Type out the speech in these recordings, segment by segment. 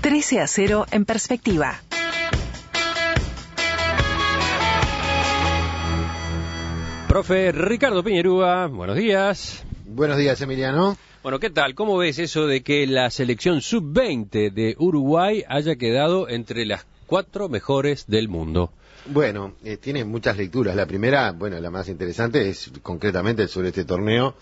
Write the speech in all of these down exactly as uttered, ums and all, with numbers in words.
trece a cero en perspectiva. Profe Ricardo Piñerúa, buenos días. Buenos días, Emiliano. Bueno, ¿qué tal? ¿Cómo ves eso de que la selección sub veinte de Uruguay haya quedado entre las cuatro mejores del mundo? Bueno, eh, tiene muchas lecturas. La primera, bueno, la más interesante es concretamente sobre este torneo,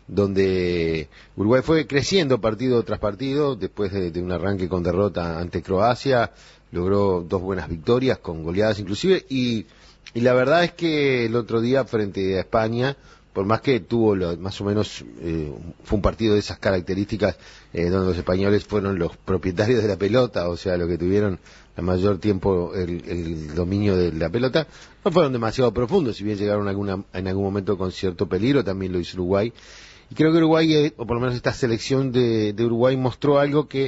donde Uruguay fue creciendo partido tras partido, después de, de un arranque con derrota ante Croacia, logró dos buenas victorias, con goleadas inclusive, y, y la verdad es que el otro día frente a España, por más que tuvo lo, más o menos, eh, fue un partido de esas características, eh, donde los españoles fueron los propietarios de la pelota, o sea, los que tuvieron el mayor tiempo el, el dominio de la pelota, no fueron demasiado profundos, si bien llegaron alguna, en algún momento con cierto peligro, también lo hizo Uruguay. Y creo que Uruguay, eh, o por lo menos esta selección de, de Uruguay, mostró algo que,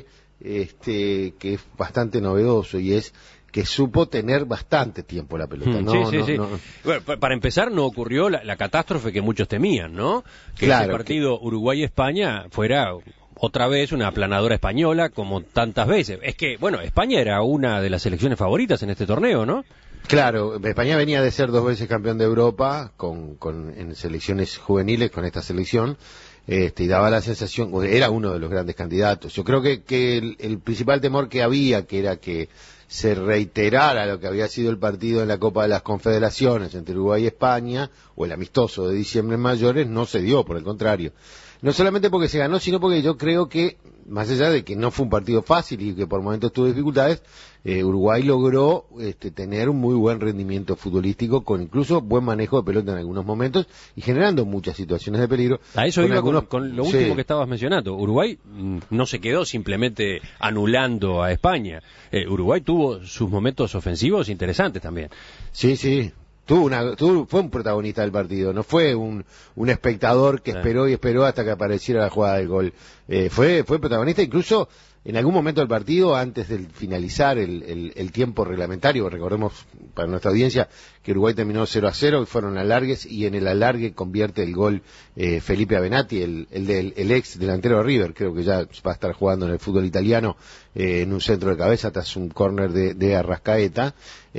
este, que es bastante novedoso, y es que supo tener bastante tiempo la pelota. No, sí, sí, no, sí. no. Bueno, para empezar, no ocurrió la, la catástrofe que muchos temían, ¿no? Que Claro, ese partido que... Uruguay-España fuera otra vez una aplanadora española, como tantas veces. Es que, bueno, España era una de las selecciones favoritas en este torneo, ¿no? Claro, España venía de ser dos veces campeón de Europa con, con en selecciones juveniles con esta selección, este, y daba la sensación, era uno de los grandes candidatos. Yo creo que, que el, el principal temor que había, que era que se reiterara lo que había sido el partido en la Copa de las Confederaciones entre Uruguay y España, o el amistoso de diciembre en Mayores, no se dio, por el contrario. No solamente porque se ganó, sino porque yo creo que, más allá de que no fue un partido fácil y que por momentos tuvo dificultades, eh, Uruguay logró este, tener un muy buen rendimiento futbolístico, con incluso buen manejo de pelota en algunos momentos y generando muchas situaciones de peligro. A eso con iba algunos... con, con lo último sí. que estabas mencionando. Uruguay mm, no se quedó simplemente anulando a España. Eh, Uruguay tuvo sus momentos ofensivos interesantes también. Sí, sí. Tuvo una, tuvo, fue un protagonista del partido, no fue un, un espectador que esperó y esperó hasta que apareciera la jugada del gol. Eh, fue, fue protagonista, incluso en algún momento del partido, antes de finalizar el, el, el tiempo reglamentario. Recordemos para nuestra audiencia que Uruguay terminó cero a cero y fueron alargues, y en el alargue convierte el gol eh, Felipe Avenatti, el, el, del, el ex delantero de River, creo que ya va a estar jugando en el fútbol italiano, eh, en un centro de cabeza tras un córner de, de Arrascaeta.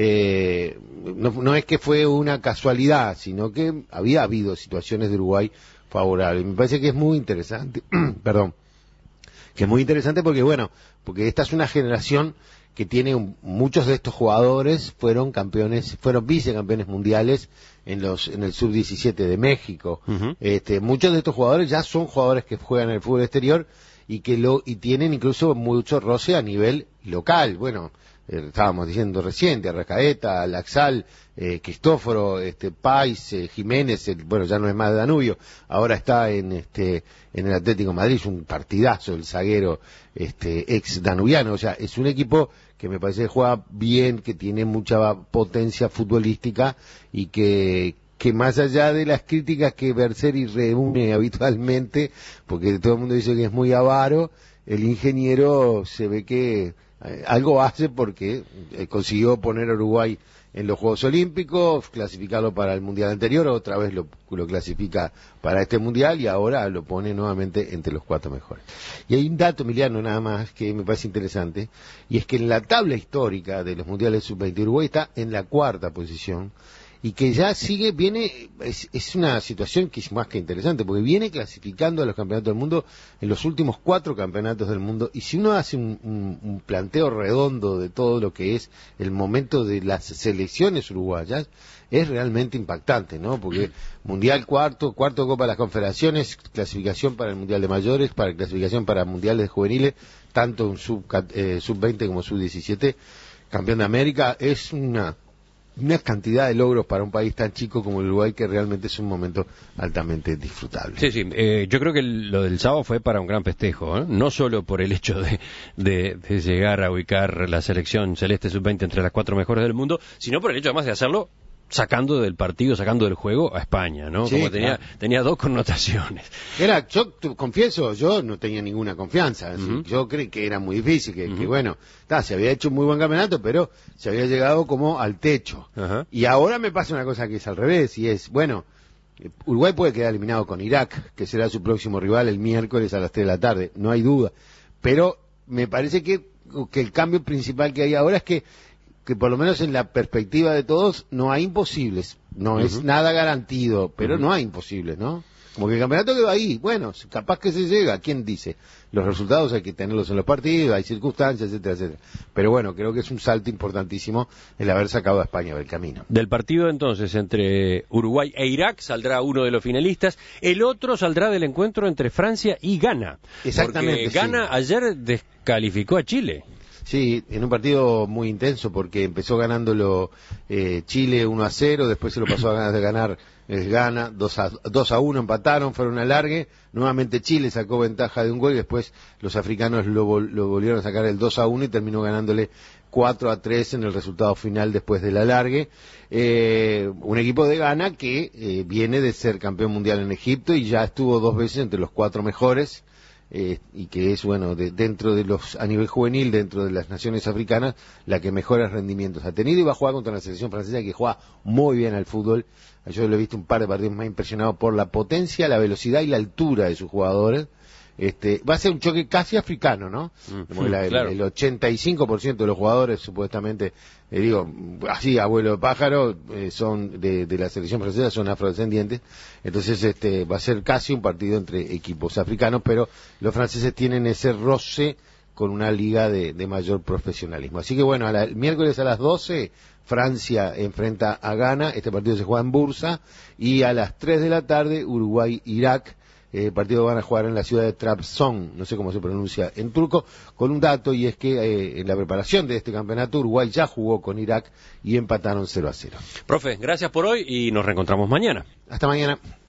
Eh, no, no es que fue una casualidad, sino que había habido situaciones de Uruguay favorables. Me parece que es muy interesante, perdón, que es muy interesante porque, bueno, porque esta es una generación que tiene un, muchos de estos jugadores fueron campeones, fueron vicecampeones mundiales en los en el sub diecisiete de México. Uh-huh. Este, muchos de estos jugadores ya son jugadores que juegan en el fútbol exterior y que lo y tienen incluso mucho roce a nivel local. Bueno, eh, estábamos diciendo reciente, Arrascaeta, Laxal, eh, Cristóforo, este, Pais, eh, Jiménez, el, bueno, ya no es más de Danubio, ahora está en este en el Atlético de Madrid, es un partidazo el zaguero este ex danubiano. O sea, es un equipo que me parece que juega bien, que tiene mucha potencia futbolística y que que más allá de las críticas que Berseri reúne habitualmente, porque todo el mundo dice que es muy avaro, el ingeniero se ve que eh, algo hace, porque eh, consiguió poner a Uruguay en los Juegos Olímpicos, clasificarlo para el Mundial anterior, otra vez lo, lo clasifica para este Mundial y ahora lo pone nuevamente entre los cuatro mejores. Y hay un dato, Emiliano, nada más, que me parece interesante, y es que en la tabla histórica de los Mundiales sub veinte, Uruguay está en la cuarta posición, y que ya sigue, viene, es, es una situación que es más que interesante, porque viene clasificando a los campeonatos del mundo en los últimos cuatro campeonatos del mundo, y si uno hace un, un, un planteo redondo de todo lo que es el momento de las selecciones uruguayas, es realmente impactante, ¿no? Porque Mundial cuarto, cuarto Copa de las Confederaciones, clasificación para el Mundial de Mayores, para clasificación para Mundiales de Juveniles, tanto en sub, eh, sub veinte como sub diecisiete, campeón de América. Es una una cantidad de logros para un país tan chico como el Uruguay, que realmente es un momento altamente disfrutable. Sí, sí, eh, yo creo que el, lo del sábado fue para un gran festejo, ¿eh? No solo por el hecho de, de, de llegar a ubicar la selección celeste sub veinte entre las cuatro mejores del mundo, sino por el hecho además de hacerlo sacando del partido, sacando del juego a España, ¿no? Sí, Como tenía, claro. tenía dos connotaciones. Era, yo te confieso, yo no tenía ninguna confianza. Uh-huh. Yo creí que era muy difícil, que, uh-huh. que bueno, ta, se había hecho un muy buen campeonato, pero se había llegado como al techo. Uh-huh. Y ahora me pasa una cosa que es al revés, y es, bueno, Uruguay puede quedar eliminado con Irak, que será su próximo rival el miércoles a las tres de la tarde, no hay duda. Pero me parece que que el cambio principal que hay ahora es que, que por lo menos en la perspectiva de todos, no hay imposibles. No uh-huh. es nada garantido, pero uh-huh. no hay imposibles, ¿no? Como que el campeonato quedó ahí. Bueno, capaz que se llega. ¿Quién dice? Los resultados hay que tenerlos en los partidos, hay circunstancias, etcétera, etcétera. Pero bueno, creo que es un salto importantísimo el haber sacado a España del camino. Del partido entonces entre Uruguay e Irak saldrá uno de los finalistas, el otro saldrá del encuentro entre Francia y Ghana. Exactamente. Porque Ghana sí. ayer descalificó a Chile. Sí, en un partido muy intenso porque empezó ganándolo eh, Chile uno a cero, después se lo pasó a ganar de ganar eh, Ghana dos a uno, empataron, fueron a alargue, nuevamente Chile sacó ventaja de un gol y después los africanos lo, lo volvieron a sacar el dos a uno y terminó ganándole cuatro a tres en el resultado final después del alargue. Eh, un equipo de Ghana que eh, viene de ser campeón mundial en Egipto y ya estuvo dos veces entre los cuatro mejores. Eh, y que es, bueno, de, dentro de los, a nivel juvenil, dentro de las naciones africanas, la que mejores rendimientos ha tenido, y va a jugar contra la selección francesa que juega muy bien al fútbol. Yo lo he visto un par de partidos más impresionado por la potencia, la velocidad y la altura de sus jugadores. Este, va a ser un choque casi africano, ¿no? Como mm, la, el, claro. el ochenta y cinco por ciento de los jugadores, supuestamente, eh, digo, así, abuelo de pájaro, eh, son de, de la selección francesa, son afrodescendientes. Entonces, este, va a ser casi un partido entre equipos africanos, pero los franceses tienen ese roce con una liga de, de mayor profesionalismo. Así que bueno, a la, el miércoles a las doce, Francia enfrenta a Ghana, este partido se juega en Bursa, y a las tres de la tarde, Uruguay-Irak. El eh, partido van a jugar en la ciudad de Trabzon, no sé cómo se pronuncia en turco, con un dato, y es que eh, en la preparación de este campeonato Uruguay ya jugó con Irak y empataron cero a cero. Profe, gracias por hoy y nos reencontramos mañana. Hasta mañana.